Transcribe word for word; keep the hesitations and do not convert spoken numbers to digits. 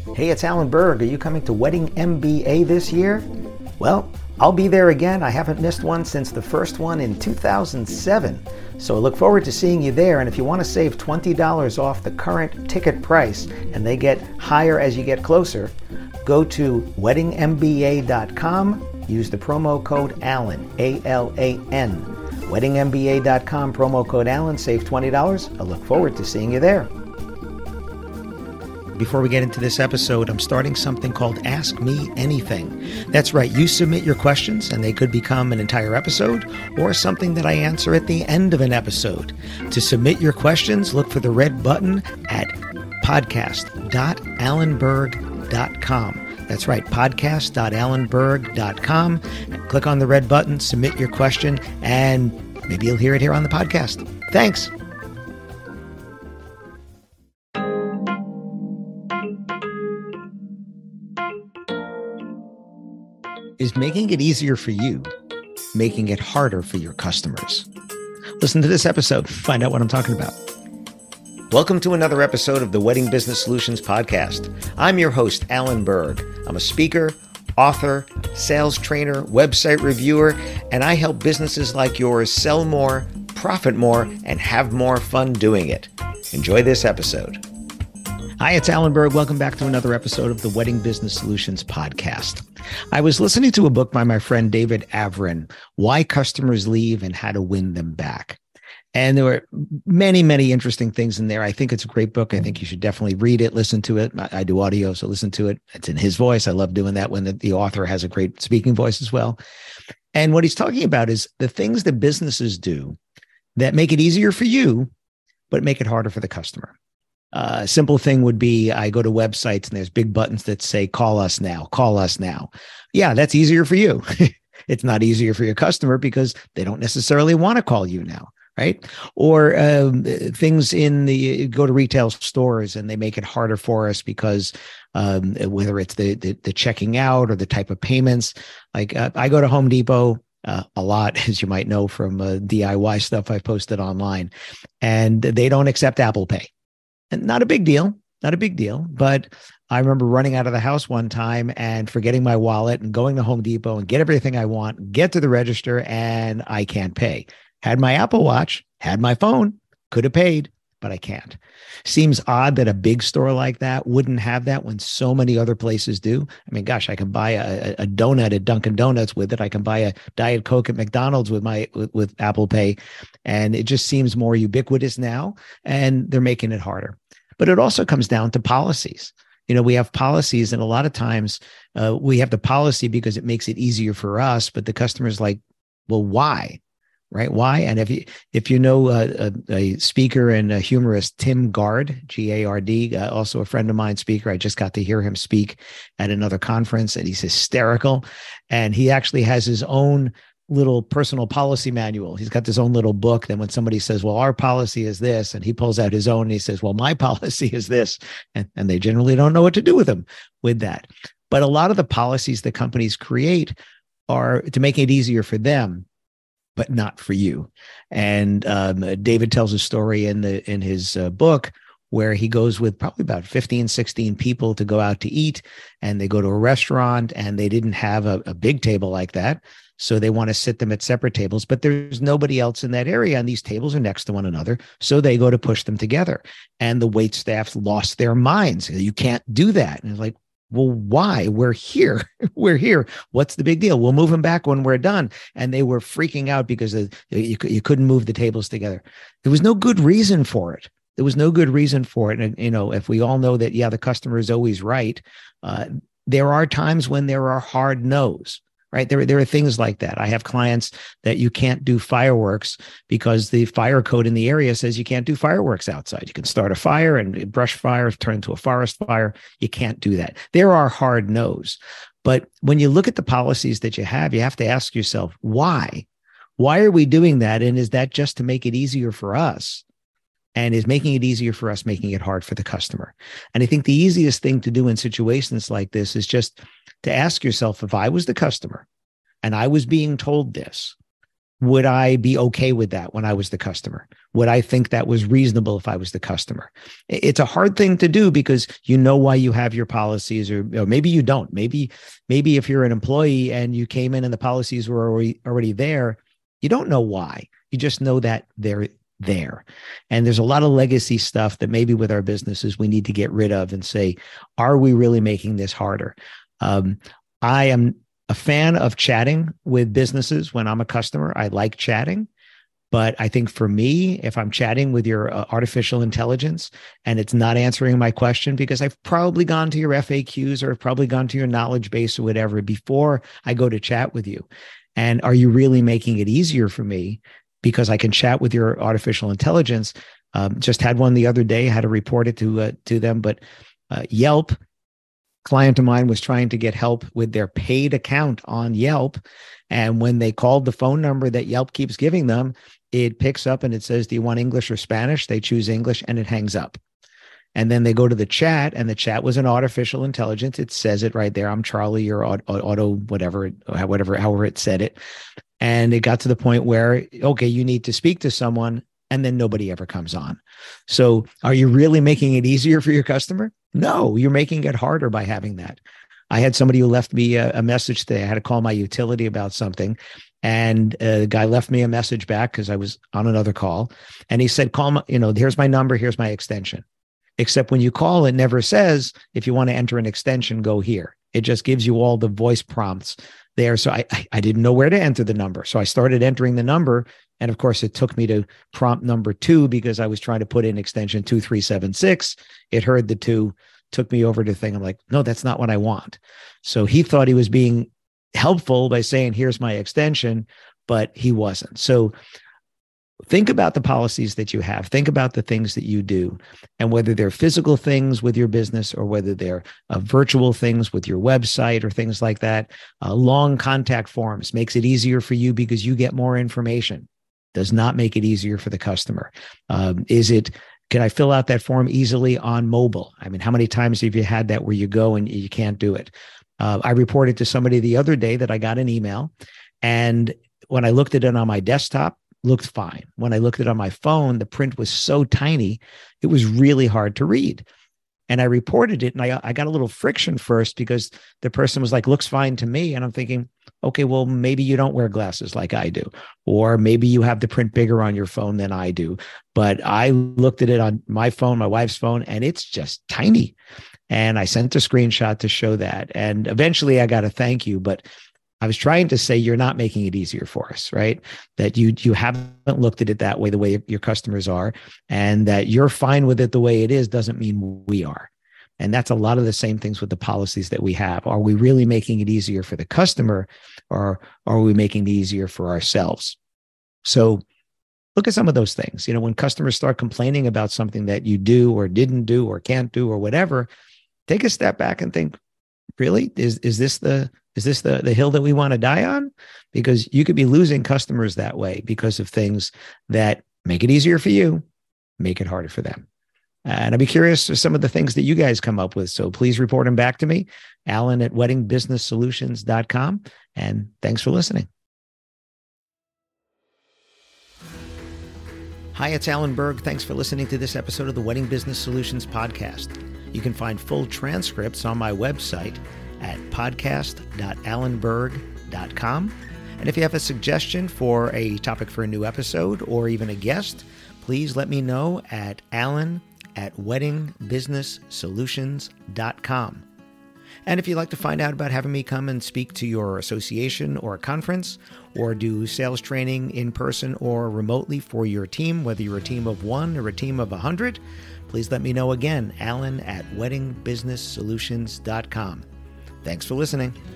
Hey, it's Alan Berg. Are you coming to Wedding M B A this year? Well, I'll be there again. I haven't missed one since the first one in two thousand seven. So I look forward to seeing you there. And if you want to save twenty dollars off the current ticket price, and they get higher as you get closer, go to wedding m b a dot com. Use the promo code Alan, A L A N. wedding m b a dot com, promo code Alan, save twenty dollars. I look forward to seeing you there. Before we get into this episode, I'm starting something called Ask Me Anything. That's right, you submit your questions and they could become an entire episode or something that I answer at the end of an episode. To submit your questions, look for the red button at podcast dot alan berg dot com. That's right, podcast dot alan berg dot com. Click on the red button, submit your question, and maybe you'll hear it here on the podcast. Thanks. Is making it easier for you, making it harder for your customers? Listen to this episode, find out what I'm talking about. Welcome to another episode of the Wedding Business Solutions Podcast. I'm your host, Alan Berg. I'm a speaker, author, sales trainer, website reviewer, and I help businesses like yours sell more, profit more, and have more fun doing it. Enjoy this episode. Hi, it's Alan Berg. Welcome back to another episode of the Wedding Business Solutions Podcast. I was listening to a book by my friend David Avrin, Why Customers Leave and How to Win Them Back. And there were many, many interesting things in there. I think it's a great book. I think you should definitely read it, listen to it. I, I do audio, so listen to it. It's in his voice. I love doing that when the, the author has a great speaking voice as well. And what he's talking about is the things that businesses do that make it easier for you, but make it harder for the customer. Uh, a simple thing would be I go to websites and there's big buttons that say, call us now, call us now. Yeah, that's easier for you. It's not easier for your customer because they don't necessarily want to call you now, right? Or um, things in the, go to retail stores and they make it harder for us because um, whether it's the, the the checking out or the type of payments, like uh, I go to Home Depot Uh, a lot, as you might know from uh, D I Y stuff I posted online, and they don't accept Apple Pay. And not a big deal, not a big deal. But I remember running out of the house one time and forgetting my wallet and going to Home Depot and get everything I want, get to the register, and I can't pay. Had my Apple Watch, had my phone, could have paid, but I can't. Seems odd that a big store like that wouldn't have that when so many other places do. I mean, gosh, I can buy a, a donut at Dunkin' Donuts with it. I can buy a Diet Coke at McDonald's with my with, with Apple Pay. And it just seems more ubiquitous now, and they're making it harder. But it also comes down to policies. You know, we have policies, and a lot of times uh, we have the policy because it makes it easier for us, but the customer's like, well, why? Right? Why? And if you if you know uh, a, a speaker and a humorist, Tim Gard, G A R D, uh, also a friend of mine, speaker, I just got to hear him speak at another conference, and he's hysterical. And he actually has his own little personal policy manual. He's got his own little book. Then when somebody says, well, our policy is this, and he pulls out his own and he says, well, my policy is this. And, and they generally don't know what to do with him with that. But a lot of the policies that companies create are to make it easier for them, but not for you. And um, David tells a story in the in his uh, book where he goes with probably about fifteen, sixteen people to go out to eat, and they go to a restaurant and they didn't have a, a big table like that. So they want to sit them at separate tables, but there's nobody else in that area. And these tables are next to one another. So they go to push them together. And the wait staff lost their minds. You can't do that. And it's like, well, why? We're here. We're here. What's the big deal? We'll move them back when we're done. And they were freaking out because you, you couldn't move the tables together. There was no good reason for it. There was no good reason for it. And, you know, if we all know that, yeah, the customer is always right, uh, there are times when there are hard no's. Right. There, there are things like that. I have clients that you can't do fireworks because the fire code in the area says you can't do fireworks outside. You can start a fire and brush fire turn into a forest fire. You can't do that. There are hard no's. But when you look at the policies that you have, you have to ask yourself, why? Why are we doing that? And is that just to make it easier for us? And is making it easier for us, making it hard for the customer? And I think the easiest thing to do in situations like this is just to ask yourself, if I was the customer and I was being told this, would I be okay with that when I was the customer? Would I think that was reasonable if I was the customer? It's a hard thing to do because you know why you have your policies, or, or maybe you don't. Maybe, maybe if you're an employee and you came in and the policies were already, already there, you don't know why. You just know that they're there. And there's a lot of legacy stuff that maybe with our businesses we need to get rid of and say, are we really making this harder? Um, I am a fan of chatting with businesses when I'm a customer. I like chatting. But I think for me, if I'm chatting with your uh, artificial intelligence and it's not answering my question, because I've probably gone to your F A Qs or probably gone to your knowledge base or whatever before I go to chat with you. And are you really making it easier for me because I can chat with your artificial intelligence? Um, just had one the other day, had to report it to, uh, to them, but uh, Yelp, client of mine was trying to get help with their paid account on Yelp. And when they called the phone number that Yelp keeps giving them, it picks up and it says, do you want English or Spanish? They choose English and it hangs up. And then they go to the chat, and the chat was an artificial intelligence. It says it right there. I'm Charlie, your auto, whatever, whatever, however it said it. And it got to the point where, okay, you need to speak to someone, and then nobody ever comes on. So are you really making it easier for your customer? No, you're making it harder by having that. I had somebody who left me a, a message today. I had to call my utility about something. And uh, the guy left me a message back because I was on another call. And he said, call my, you know, here's my number, here's my extension. Except when you call, it never says, if you want to enter an extension, go here. It just gives you all the voice prompts there. So I, I didn't know where to enter the number. So I started entering the number. And of course, it took me to prompt number two because I was trying to put in extension two three seven six. It heard the two, took me over to the thing. I'm like, no, that's not what I want. So he thought he was being helpful by saying, here's my extension, but he wasn't. So think about the policies that you have. Think about the things that you do, and whether they're physical things with your business or whether they're uh, virtual things with your website or things like that. Uh, long contact forms makes it easier for you because you get more information. Does not make it easier for the customer. Um, is it, can I fill out that form easily on mobile? I mean, how many times have you had that where you go and you can't do it? Uh, I reported to somebody the other day that I got an email, and when I looked at it on my desktop, looked fine. When I looked at it on my phone, the print was so tiny, it was really hard to read. And I reported it, and I, I got a little friction first because the person was like, looks fine to me. And I'm thinking, okay, well, maybe you don't wear glasses like I do, or maybe you have the print bigger on your phone than I do. But I looked at it on my phone, my wife's phone, and it's just tiny. And I sent a screenshot to show that. And eventually I got a thank you, but I was trying to say, you're not making it easier for us, right? That you you haven't looked at it that way, the way your customers are, and that you're fine with it the way it is doesn't mean we are. And that's a lot of the same things with the policies that we have. Are we really making it easier for the customer, or are we making it easier for ourselves? So look at some of those things. You know, when customers start complaining about something that you do or didn't do or can't do or whatever, take a step back and think, really, is is this the Is this the, the hill that we want to die on? Because you could be losing customers that way because of things that make it easier for you, make it harder for them. And I'd be curious of some of the things that you guys come up with. So please report them back to me, Alan at wedding business solutions dot com. And thanks for listening. Hi, it's Alan Berg. Thanks for listening to this episode of the Wedding Business Solutions podcast. You can find full transcripts on my website at podcast dot alan berg dot com. And if you have a suggestion for a topic for a new episode or even a guest, please let me know at alan at wedding business solutions dot com. And if you'd like to find out about having me come and speak to your association or a conference, or do sales training in person or remotely for your team, whether you're a team of one or a team of a hundred, please let me know again, alan at wedding business solutions dot com. Thanks for listening.